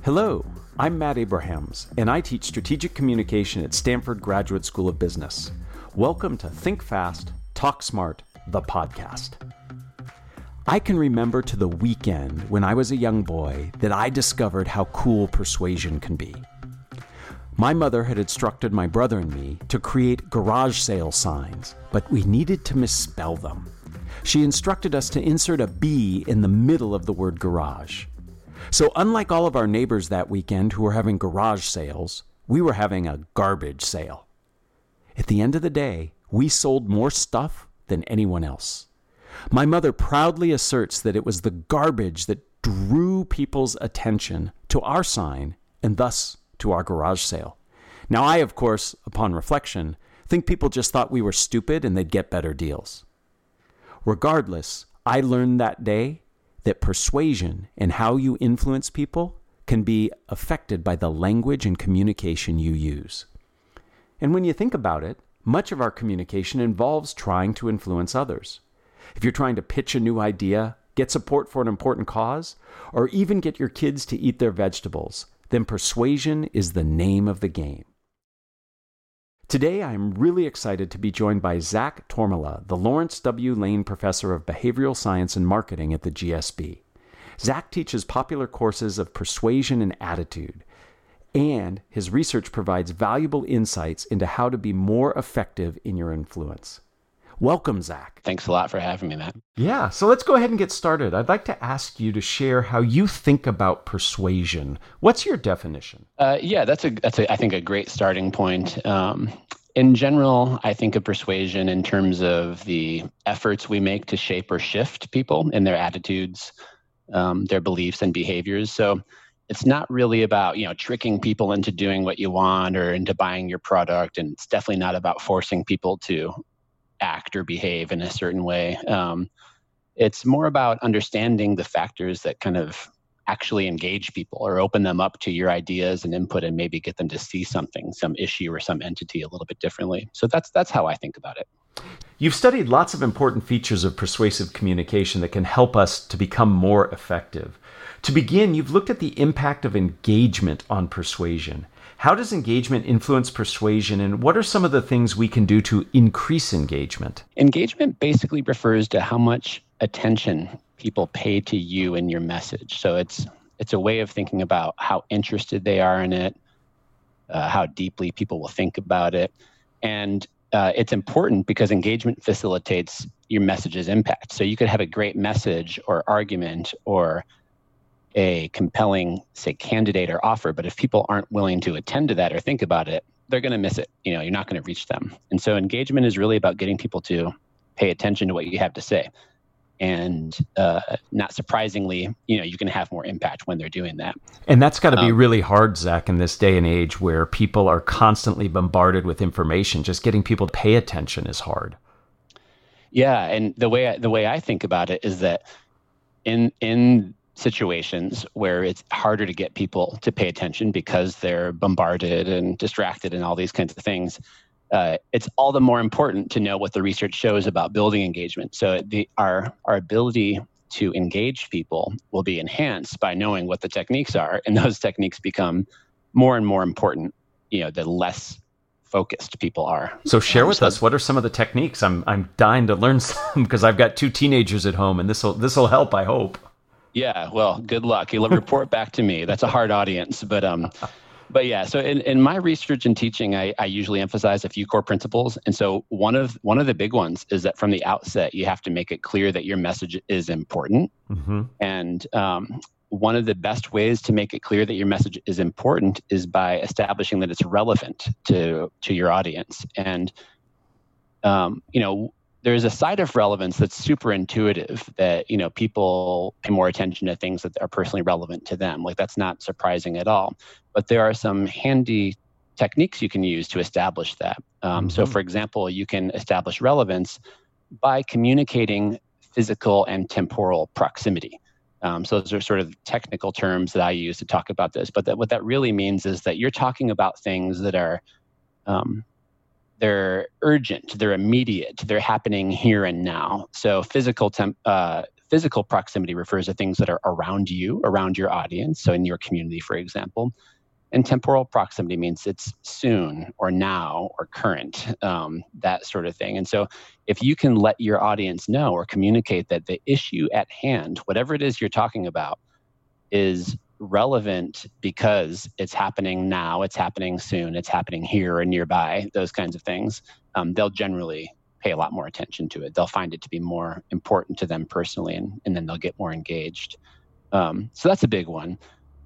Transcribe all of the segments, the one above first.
Hello, I'm Matt Abrahams, and I teach strategic communication at Stanford Graduate School of Business. Welcome to Think Fast, Talk Smart, the podcast. I can remember to the weekend when I was a young boy that I discovered how cool persuasion can be. My mother had instructed my brother and me to create garage sale signs, but we needed to misspell them. She instructed us to insert a B in the middle of the word garage. So unlike all of our neighbors that weekend who were having garage sales, we were having a garbage sale. At the end of the day, we sold more stuff than anyone else. My mother proudly asserts that it was the garbage that drew people's attention to our sign and thus to our garage sale. Now I, of course, upon reflection, think people just thought we were stupid and they'd get better deals. Regardless, I learned that day that persuasion and how you influence people can be affected by the language and communication you use. And when you think about it, much of our communication involves trying to influence others. If you're trying to pitch a new idea, get support for an important cause, or even get your kids to eat their vegetables, then persuasion is the name of the game. Today, I am really excited to be joined by Zach Tormala, the Lawrence W. Lane Professor of Behavioral Science and Marketing at the GSB. Zach teaches popular courses of persuasion and attitude, and his research provides valuable insights into how to be more effective in your influence. Welcome, Zach. Thanks a lot for having me, Matt. Yeah, so let's go ahead and get started. I'd like to ask you to share how you think about persuasion. What's your definition? That's I think a great starting point. In general, I think of persuasion in terms of the efforts we make to shape or shift people in their attitudes, their beliefs and behaviors. So it's not really about, tricking people into doing what you want or into buying your product. And it's definitely not about forcing people to act or behave in a certain way. It's more about understanding the factors that kind of actually engage people or open them up to your ideas and input and maybe get them to see something, some issue or some entity a little bit differently. So that's how I think about it. You've studied lots of important features of persuasive communication that can help us to become more effective. To begin, you've looked at the impact of engagement on persuasion. How does engagement influence persuasion, and what are some of the things we can do to increase engagement? Engagement basically refers to how much attention people pay to you and your message. So it's a way of thinking about how interested they are in it, how deeply people will think about it. And it's important because engagement facilitates your message's impact. So you could have a great message or argument or a compelling, say, candidate or offer, but if people aren't willing to attend to that or think about it, they're going to miss it. You're not going to reach them. And so engagement is really about getting people to pay attention to what you have to say. And not surprisingly, you can have more impact when they're doing that. And that's got to be really hard, Zach, in this day and age where people are constantly bombarded with information. Just getting people to pay attention is hard. Yeah, and the way I think about it is that in situations where it's harder to get people to pay attention because they're bombarded and distracted and all these kinds of things, it's all the more important to know what the research shows about building engagement. So our ability to engage people will be enhanced by knowing what the techniques are, and those techniques become more and more important, the less focused people are. So share with us, what are some of the techniques? I'm dying to learn some because I've got 2 teenagers at home, and this'll help, I hope. Yeah, well, good luck. You'll report back to me. That's a hard audience, but yeah. So in my research and teaching, I usually emphasize a few core principles, and so one of the big ones is that from the outset, you have to make it clear that your message is important. Mm-hmm. And one of the best ways to make it clear that your message is important is by establishing that it's relevant to your audience. And there's a side of relevance that's super intuitive that, people pay more attention to things that are personally relevant to them. Like, that's not surprising at all. But there are some handy techniques you can use to establish that. So, for example, you can establish relevance by communicating physical and temporal proximity. So those are sort of technical terms that I use to talk about this. But what that really means is that you're talking about things that are they're urgent, they're immediate, they're happening here and now. So physical physical proximity refers to things that are around you, around your audience. So in your community, for example. And temporal proximity means it's soon or now or current, that sort of thing. And so if you can let your audience know or communicate that the issue at hand, whatever it is you're talking about, is relevant because it's happening now, it's happening soon, it's happening here or nearby, those kinds of things, they'll generally pay a lot more attention to it. They'll find it to be more important to them personally, and then they'll get more engaged. So that's a big one.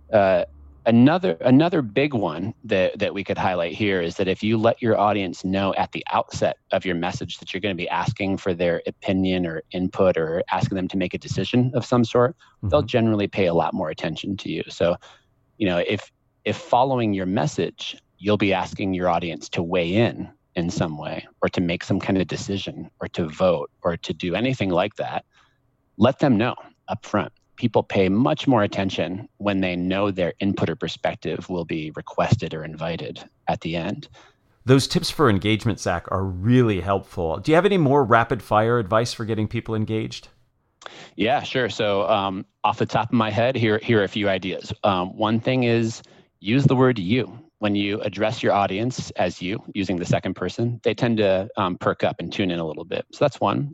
Another big one that we could highlight here is that if you let your audience know at the outset of your message that you're going to be asking for their opinion or input or asking them to make a decision of some sort, they'll generally pay a lot more attention to you. So, if following your message, you'll be asking your audience to weigh in some way or to make some kind of decision or to vote or to do anything like that, let them know up front. People pay much more attention when they know their input or perspective will be requested or invited at the end. Those tips for engagement, Zach, are really helpful. Do you have any more rapid fire advice for getting people engaged? Yeah, sure. So off the top of my head, here are a few ideas. One thing is use the word you. When you address your audience as you, using the second person, they tend to perk up and tune in a little bit. So that's one.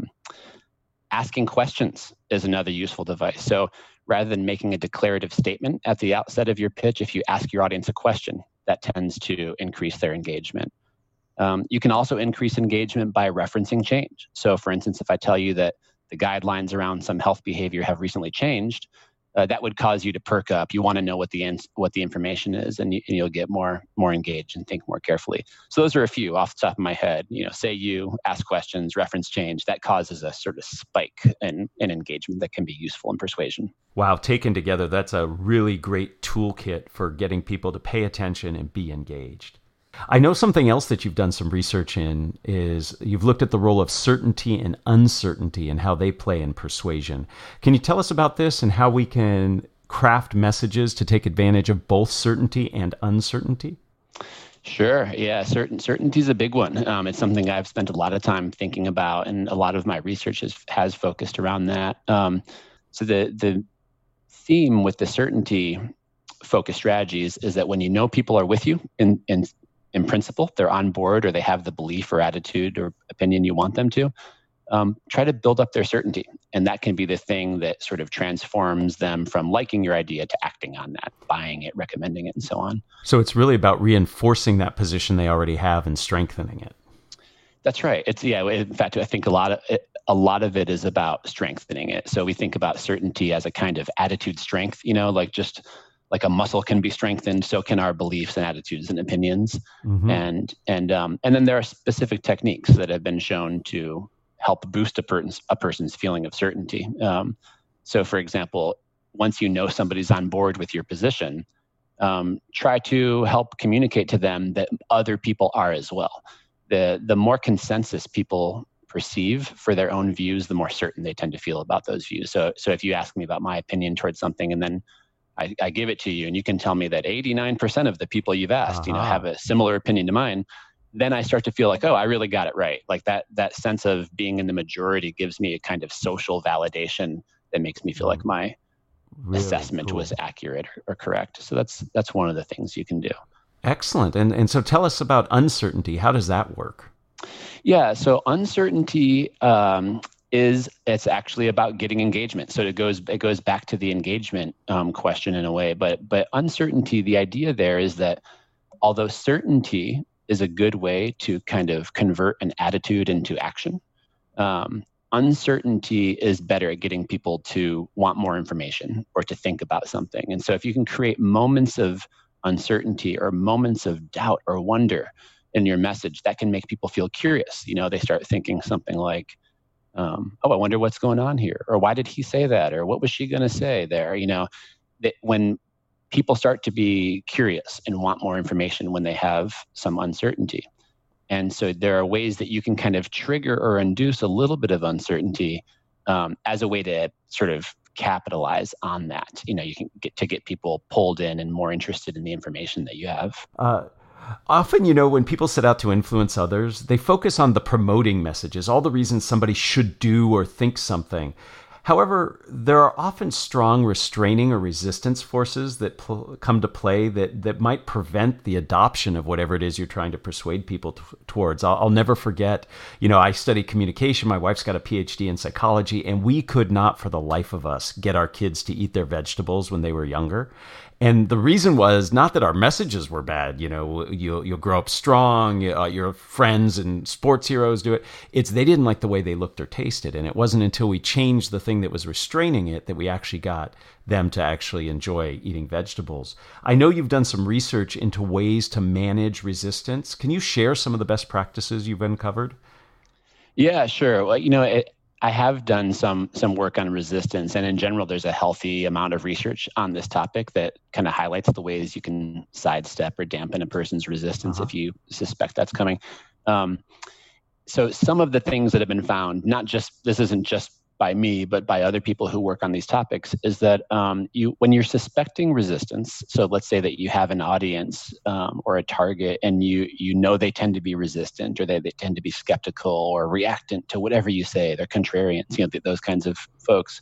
Asking questions is another useful device. So rather than making a declarative statement at the outset of your pitch, if you ask your audience a question, that tends to increase their engagement. You can also increase engagement by referencing change. So for instance, if I tell you that the guidelines around some health behavior have recently changed, that would cause you to perk up. You want to know what the information is, and you'll get more engaged and think more carefully. So those are a few off the top of my head. Say you, ask questions, reference change. That causes a sort of spike in engagement that can be useful in persuasion. Wow, taken together, that's a really great toolkit for getting people to pay attention and be engaged. I know something else that you've done some research in is you've looked at the role of certainty and uncertainty and how they play in persuasion. Can you tell us about this and how we can craft messages to take advantage of both certainty and uncertainty? Sure. Yeah, certainty is a big one. It's something I've spent a lot of time thinking about, and a lot of my research has focused around that. So the theme with the certainty focused strategies is that when you know people are with you in principle, they're on board or they have the belief or attitude or opinion you want them to, try to build up their certainty. And that can be the thing that sort of transforms them from liking your idea to acting on that, buying it, recommending it, and so on. So it's really about reinforcing that position they already have and strengthening it. That's right. In fact, I think a lot of it is about strengthening it. So we think about certainty as a kind of attitude strength, like a muscle can be strengthened, so can our beliefs and attitudes and opinions. Mm-hmm. And then there are specific techniques that have been shown to help boost a person's feeling of certainty. So for example, once you know somebody's on board with your position, try to help communicate to them that other people are as well. The more consensus people perceive for their own views, the more certain they tend to feel about those views. So if you ask me about my opinion towards something and then I give it to you and you can tell me that 89% of the people you've asked, have a similar opinion to mine, then I start to feel like, I really got it right. Like that sense of being in the majority gives me a kind of social validation that makes me feel like my assessment was accurate or correct. So that's one of the things you can do. Excellent. And so tell us about uncertainty. How does that work? Yeah. So uncertainty it's actually about getting engagement. So it goes back to the engagement question in a way. But uncertainty, the idea there is that although certainty is a good way to kind of convert an attitude into action, uncertainty is better at getting people to want more information or to think about something. And so if you can create moments of uncertainty or moments of doubt or wonder in your message, that can make people feel curious. They start thinking something like, I wonder what's going on here, or why did he say that, or what was she going to say there? That when people start to be curious and want more information when they have some uncertainty. And so there are ways that you can kind of trigger or induce a little bit of uncertainty as a way to sort of capitalize on that. You can get people pulled in and more interested in the information that you have. Often, when people set out to influence others, they focus on the promoting messages, all the reasons somebody should do or think something. However, there are often strong restraining or resistance forces that come to play that might prevent the adoption of whatever it is you're trying to persuade people towards. I'll never forget, I study communication. My wife's got a PhD in psychology, and we could not for the life of us get our kids to eat their vegetables when they were younger. And the reason was not that our messages were bad. You'll grow up strong. Your friends and sports heroes do it. It's they didn't like the way they looked or tasted. And it wasn't until we changed the thing that was restraining it that we actually got them to actually enjoy eating vegetables. I know you've done some research into ways to manage resistance. Can you share some of the best practices you've uncovered? Yeah, sure. Well, I have done some work on resistance, and in general, there's a healthy amount of research on this topic that kind of highlights the ways you can sidestep or dampen a person's resistance if you suspect that's coming. So some of the things that have been found, this isn't just by me, but by other people who work on these topics, is that when you're suspecting resistance, so let's say that you have an audience or a target, and you know they tend to be resistant, or they tend to be skeptical or reactant to whatever you say. They're contrarians, those kinds of folks.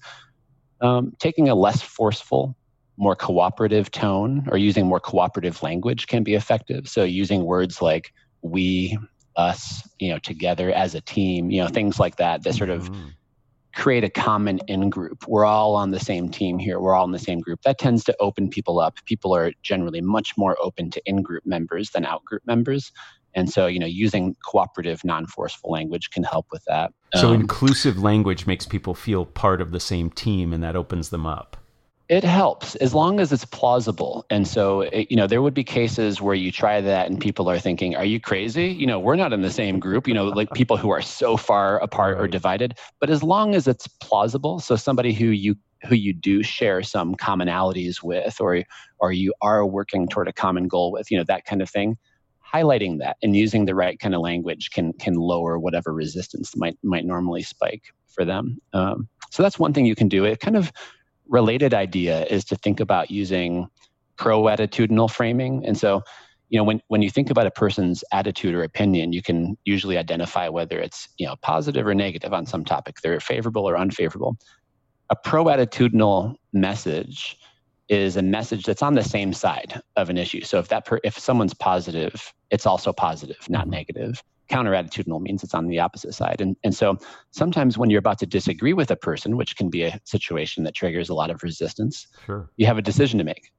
Taking a less forceful, more cooperative tone, or using more cooperative language can be effective. So using words like we, us, together, as a team, things like that sort of create a common in-group. We're all on the same team here. We're all in the same group. That tends to open people up. People are generally much more open to in-group members than out-group members. And so, using cooperative, non-forceful language can help with that. So inclusive language makes people feel part of the same team, and that opens them up. It helps as long as it's plausible. And so, there would be cases where you try that and people are thinking, are you crazy? We're not in the same group, like people who are so far apart or divided. But as long as it's plausible, so somebody who you do share some commonalities with, or you are working toward a common goal with, that kind of thing, highlighting that and using the right kind of language can lower whatever resistance might normally spike for them. So that's one thing you can do. It kind of related idea is to think about using pro-attitudinal framing. And so, when you think about a person's attitude or opinion, you can usually identify whether it's, positive or negative on some topic. They're favorable or unfavorable. A pro-attitudinal message is a message that's on the same side of an issue. So if someone's positive, it's also positive, not negative. Counter-attitudinal means it's on the opposite side. And so sometimes when you're about to disagree with a person, which can be a situation that triggers a lot of resistance, you have a decision to make.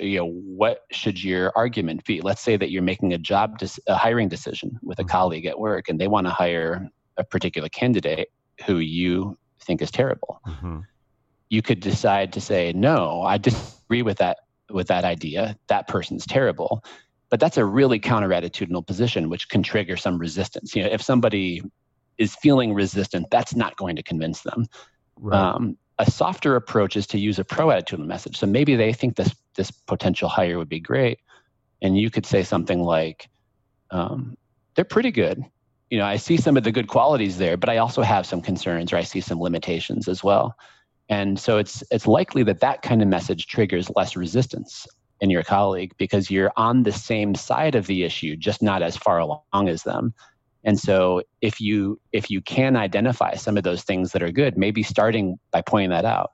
What should your argument be? Let's say that you're making a hiring decision with a colleague at work, and they want to hire a particular candidate who you think is terrible. You could decide to say, no, I disagree with that idea. That person's terrible. But that's a really counter-attitudinal position, which can trigger some resistance. If somebody is feeling resistant, that's not going to convince them. Right. A softer approach is to use a pro-attitudinal message. So maybe they think this potential hire would be great, and you could say something like, "They're pretty good. I see some of the good qualities there, but I also have some concerns, or I see some limitations as well." And so it's likely that kind of message triggers less resistance in your colleague because you're on the same side of the issue, just not as far along as them. And so if you can identify some of those things that are good, maybe starting by pointing that out,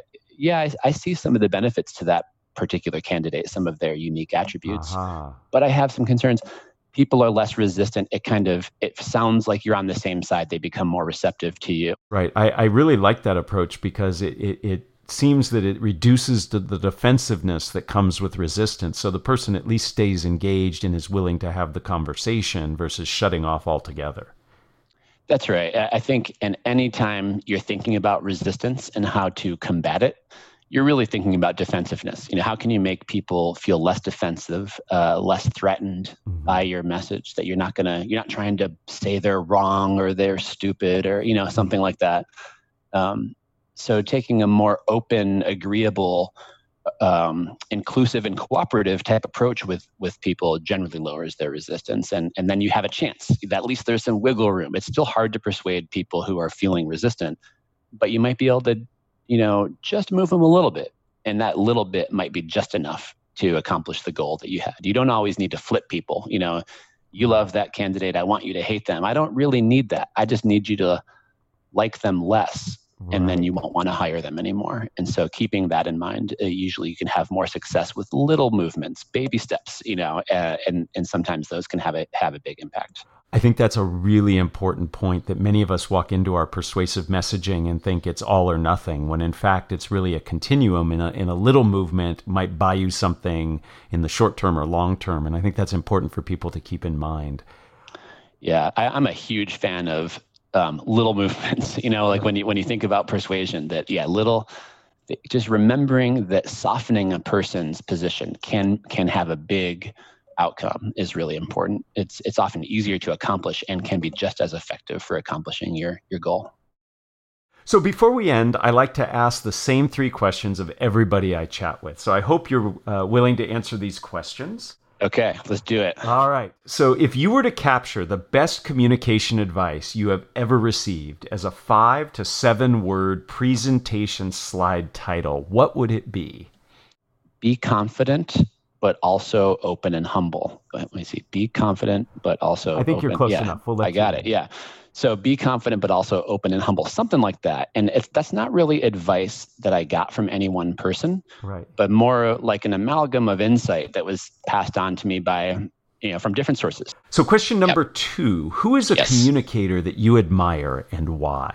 I see some of the benefits to that particular candidate, some of their unique attributes, but I have some concerns. People are less resistant. It sounds like you're on the same side. They become more receptive to you. Right. I really like that approach because it seems that it reduces the defensive-ness that comes with resistance. So the person at least stays engaged and is willing to have the conversation versus shutting off altogether. That's right. I think, and anytime you're thinking about resistance and how to combat it, you're really thinking about defensiveness. How can you make people feel less defensive, less threatened by your message, that you're not trying to say they're wrong or they're stupid or, something like that. So taking a more open, agreeable, inclusive and cooperative type approach with people generally lowers their resistance. And then you have a chance. At least there's some wiggle room. It's still hard to persuade people who are feeling resistant, but you might be able to, just move them a little bit. And that little bit might be just enough to accomplish the goal that you had. You don't always need to flip people. You love that candidate. I want you to hate them. I don't really need that. I just need you to like them less and then you won't want to hire them anymore. And so keeping that in mind, usually you can have more success with little movements, baby steps, and sometimes those can have a big impact. I think that's a really important point, that many of us walk into our persuasive messaging and think it's all or nothing, when in fact it's really a continuum, and a little movement might buy you something in the short term or long term. And I think that's important for people to keep in mind. Yeah, I'm a huge fan of little movements, like when you think about persuasion, that just remembering that softening a person's position can have a big outcome is really important. It's often easier to accomplish and can be just as effective for accomplishing your goal. So before we end, I like to ask the same 3 questions of everybody I chat with. So I hope you're willing to answer these questions. Okay, let's do it. All right. So if you were to capture the best communication advice you have ever received as a 5 to 7 word presentation slide title, what would it be? Be confident, but also open and humble. Let me see. Be confident, but also I think open. You're close enough. I got it. Yeah. So be confident, but also open and humble, something like that. And that's not really advice that I got from any one person, right, but more like an amalgam of insight that was passed on to me by, from different sources. So question number 2, who is a communicator that you admire and why?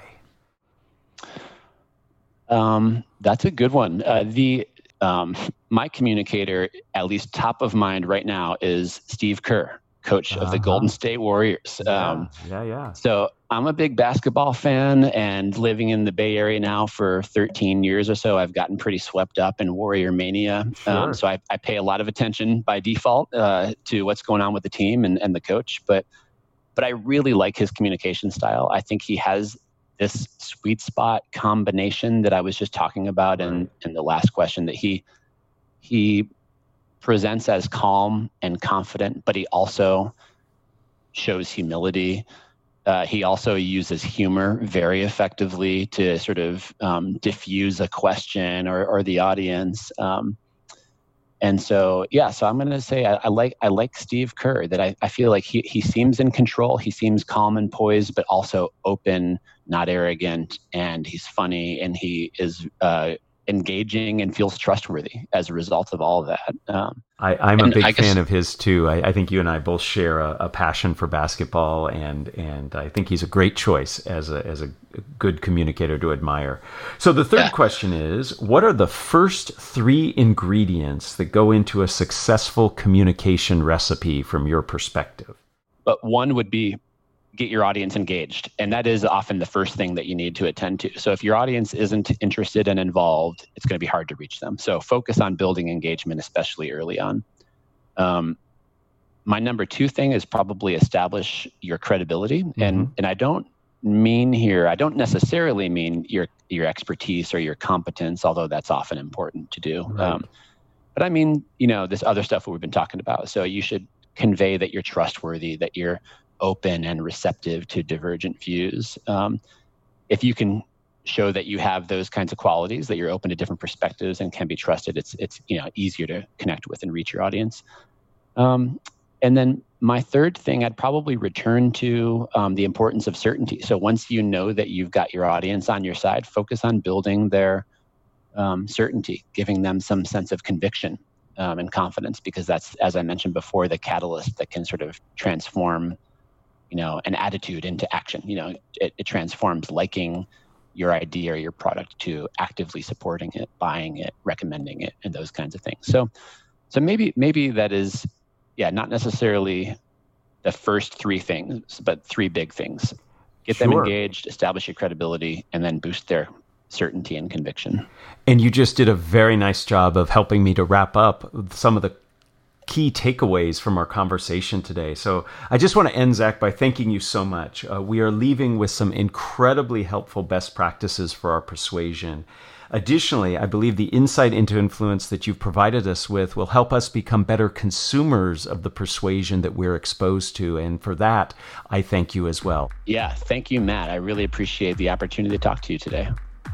That's a good one. My communicator, at least top of mind right now, is Steve Kerr, coach of the Golden State Warriors. So I'm a big basketball fan, and living in the Bay Area now for 13 years or so, I've gotten pretty swept up in Warrior mania. Sure. So I pay a lot of attention by default to what's going on with the team and the coach. But I really like his communication style. I think he has this sweet spot combination that I was just talking about in the last question, that he presents as calm and confident, but he also shows humility. He also uses humor very effectively to sort of diffuse a question or the audience. And so I'm going to say I like Steve Kerr, that I feel like he seems in control. He seems calm and poised, but also open, not arrogant, and he's funny, and he is engaging and feels trustworthy as a result of all of that. I'm a big fan of his too. I think you and I both share a passion for basketball, and I think he's a great choice as a good communicator to admire. So the third question is, what are the first 3 ingredients that go into a successful communication recipe from your perspective? But one would be get your audience engaged. And that is often the first thing that you need to attend to. So if your audience isn't interested and involved, it's going to be hard to reach them. So focus on building engagement, especially early on. My number 2 thing is probably establish your credibility. And I don't necessarily mean your expertise or your competence, although that's often important to do. Right. But I mean, this other stuff that we've been talking about. So you should convey that you're trustworthy, that you're open and receptive to divergent views. If you can show that you have those kinds of qualities, that you're open to different perspectives and can be trusted, it's easier to connect with and reach your audience. And then my third thing, I'd probably return to the importance of certainty. So once you know that you've got your audience on your side, focus on building their certainty, giving them some sense of conviction and confidence, because that's, as I mentioned before, the catalyst that can sort of transform an attitude into action. It transforms liking your idea or your product to actively supporting it, buying it, recommending it, and those kinds of things. So maybe that is, not necessarily the first 3 things, but 3 big things. Get them engaged, establish your credibility, and then boost their certainty and conviction. And you just did a very nice job of helping me to wrap up some of the key takeaways from our conversation today. So I just want to end, Zach, by thanking you so much. We are leaving with some incredibly helpful best practices for our persuasion. Additionally, I believe the insight into influence that you've provided us with will help us become better consumers of the persuasion that we're exposed to. And for that, I thank you as well. Yeah, thank you, Matt. I really appreciate the opportunity to talk to you today.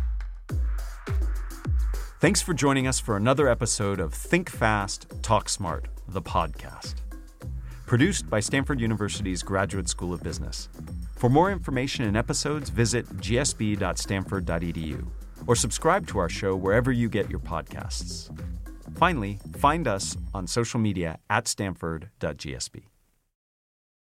Thanks for joining us for another episode of Think Fast, Talk Smart, the podcast. Produced by Stanford University's Graduate School of Business. For more information and episodes, visit gsb.stanford.edu or subscribe to our show wherever you get your podcasts. Finally, find us on social media at stanford.gsb.